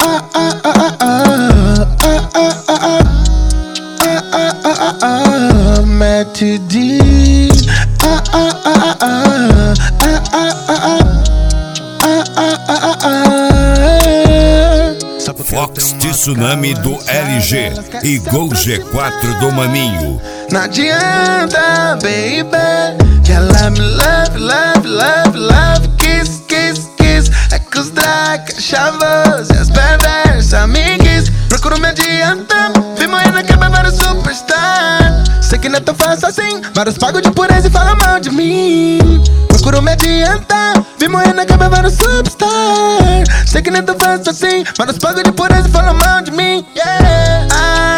Matt D. Fox Tsunami do LG e Gol G4 do Maninho. Não adianta, baby, que ela me love, kiss, kiss, kiss. É que os drag, chavos e as perversas amigues procuram me adiantar, vi morrendo que é vários superstar. Sei que não é tão fácil assim, vários pagam de pureza e falam mal de mim. Procuro me adiantar, vi morrendo que é vários superstar. Sei que não é tão fácil assim, vários pagam de pureza e falam mal de mim. Yeah,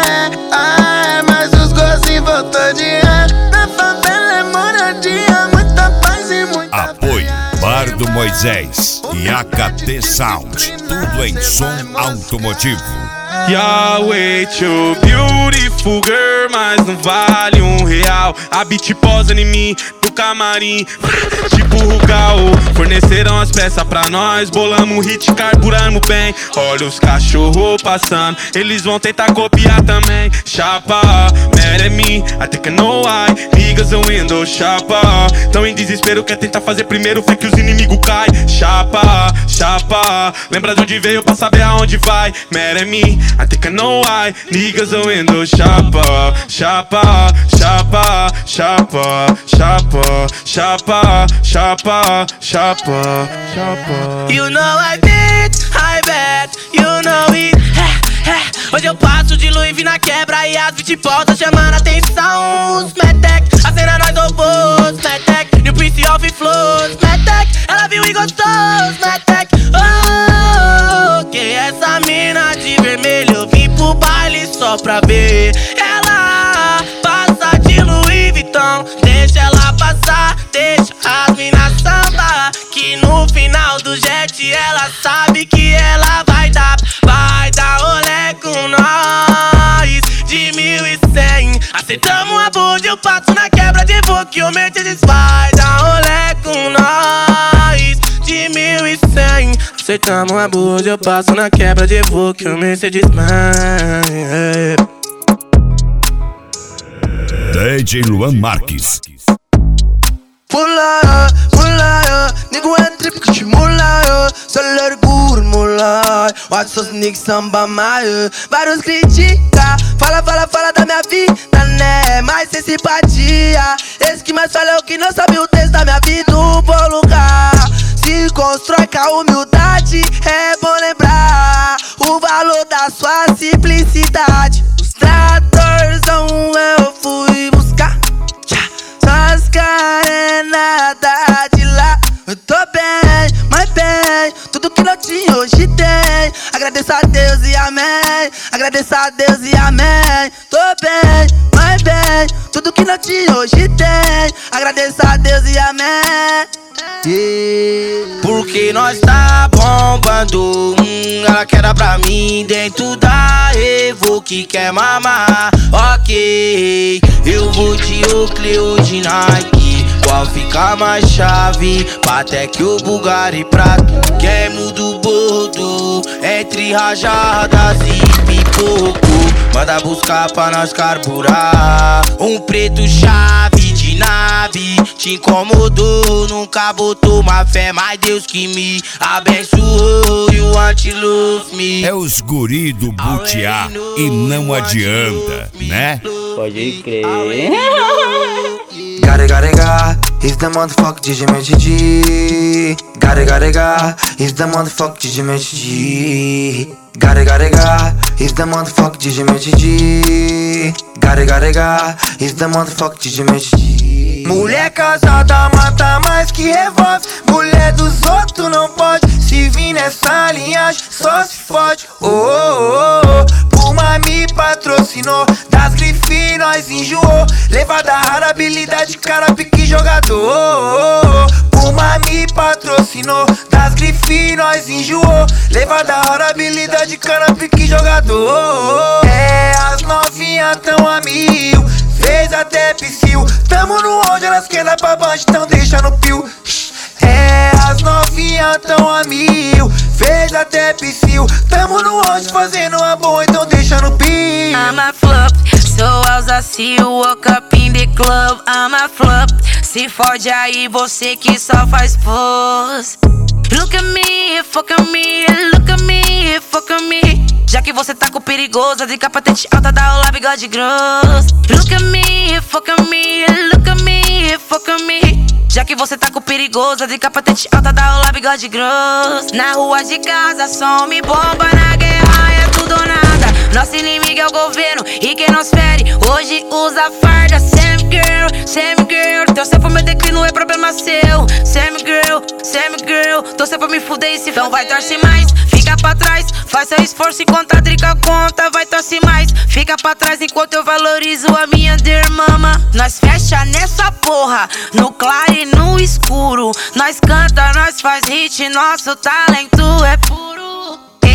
mas os gostos voltou de ar. Na favela é moradia, muita paz e muita Apoio Bar do Moisés e AKT Sound, tudo em som automotivo. Yahweh, too beautiful girl, mas não vale R$1. A beat posa em mim, do camarim, tipo Rugal. Forneceram as peças pra nós, bolamos um hit, carburamos bem. Olha os cachorros passando, eles vão tentar copiar também. Chapa, mad at me, I think I know why. Niggas on window, chapa. Tão em desespero, quer tentar fazer primeiro, fé que os inimigos caem. Chapa, chapa, lembra de onde veio pra saber aonde vai. Mad at me, I think I know why. Niggas on window, chapa, chapa, chapa, chapa, chapa, chapa, chapa, chapa, chapa. You know I bet, you know it. Hoje eu passo de Louis V na quebra e as beat voltam chamando atenção. Os Metec, a cena nós robôs. Metec, e o Prince of Flows. Metec, ela viu e gostou. Metec, oh, que essa mina de vermelho eu vim pro baile só pra ver. Ela passa de Louis Vuitton, deixa ela passar, deixa as minas samba. Que no final do jet ela sabe que ela vai dar rolê com nós de 1100. Acertamos a bunda, eu passo na quebra de voo que o Mercedes vai dar rolê com nós de 1100. Acertamos a bunda, eu passo na quebra de voo que o Mercedes vai. DJ Luan Marques. Mullah, nego é trip que te mullah, só largura mullah. Watch os niggas samba maio. Vários critica, fala da minha vida, né? Mas sem simpatia. Esse que mais fala é o que não sabe o texto da minha vida. Um bom lugar se constrói com a humildade. É bom lembrar o valor da sua simplicidade. Os tratorzão eu fui buscar, só as carenadas de lá. Eu tô bem, mas bem, tudo que não tinha hoje tem. Agradeço a Deus e amém, agradeço a Deus e amém. Tô bem, mas bem, tudo que não tinha hoje tem. Agradeço a Deus e amém. Porque nós tá bombando, ela quer dar pra mim dentro da Evo que quer mamar. Ok, eu vou de Oakley ou de Nike, qual fica mais chave? Patek ou Bulgari Prato. Queimo do bordo, entre rajadas e pipoco. Manda buscar pra nós carburar. Um preto chave de nave, te incomodou, nunca botou uma fé, mas Deus que me abençoou. You want to love me. É os guri do Butiá e não adianta, né? Pode crer. Gare, he's the motherfucker DJ Matt D. Gare, he's the motherfucker DJ Matt D. Gare, he's the motherfucker DJ Matt D. Gare, he's the motherfucker DJ Matt D. Mulher casada mata mais que revólver. Mulher dos outros não pode. Se vir nessa linhagem só se fode. Puma me patrocinou, das grifes nós enjoou. Levada rara, habilidade, cara, pique jogador. Puma me patrocinou, das grifes nós enjoou. Levada rara, habilidade, cara, pique jogador. É, as novinhas tão a mil, fez até psiu. Tamo no onde elas querem dar pra band, então deixa no pio. É, as novinhas tão a mil, fez até psiu. Tamo no auge fazendo a boa, então deixa no pio. I'm a flop, so I see you walk up in the club. I'm a flop, se fode aí você que só faz pose. Look at me, fuck at me, look at me, fuck at me. Já que você tá com perigosa, de capacete alta, dá o lá bigode grosso. Look at me, fuck at me, look at me, fuck at me. Já que você tá com perigosa, de capacete alta, dá o lá bigode grosso. Na rua de casa, som me bomba, na guerra é tudo ou nada. Nosso inimigo é o governo e quem nos fere hoje usa farda. Same girl, torcer pro meu declínio é problema seu. Same girl, torcer pra me fuder e se então vai torce mais, fica pra trás. Faz seu esforço enquanto a drica conta, vai torce mais. Fica pra trás enquanto eu valorizo a minha dear mama. Nós fecha nessa porra, no claro e no escuro. Nós canta, nós faz hit, nosso talento é puro.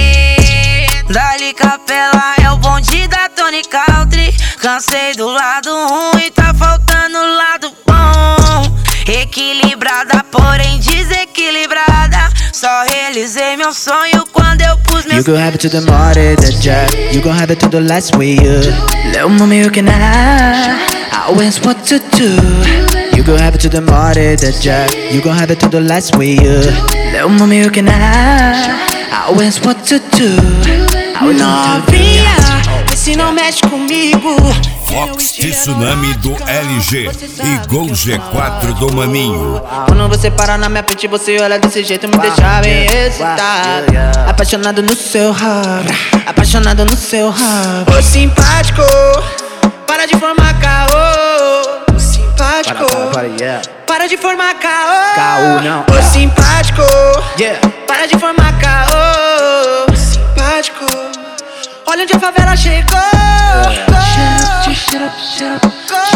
Dali Capela é o bonde da Tony Country. Cansei do lado ruim, tá faltando o lado bom. Equilibrada, porém desequilibrada. Só realizei meu sonho quando eu pus meus... You gon' have it to the morning, the jack. You gon' have it to the last way, Little mommy, you can always what to do. You gon' have it to the morning, the jack. You gon' have it to the last way, Little mommy, you can always what to do. Novinha, se não mexe comigo. Fox Tsunami do LG e Gol G4 do Maninho. Quando você para na minha frente, você olha desse jeito, me deixa bem excitado. Apaixonado no seu rabo, apaixonado no seu rabo. Ô simpático, para de formar caô. Ô simpático, para de formar caô. Caô não. Ô simpático, para de formar caô. Ô simpático, olha onde a favela chegou.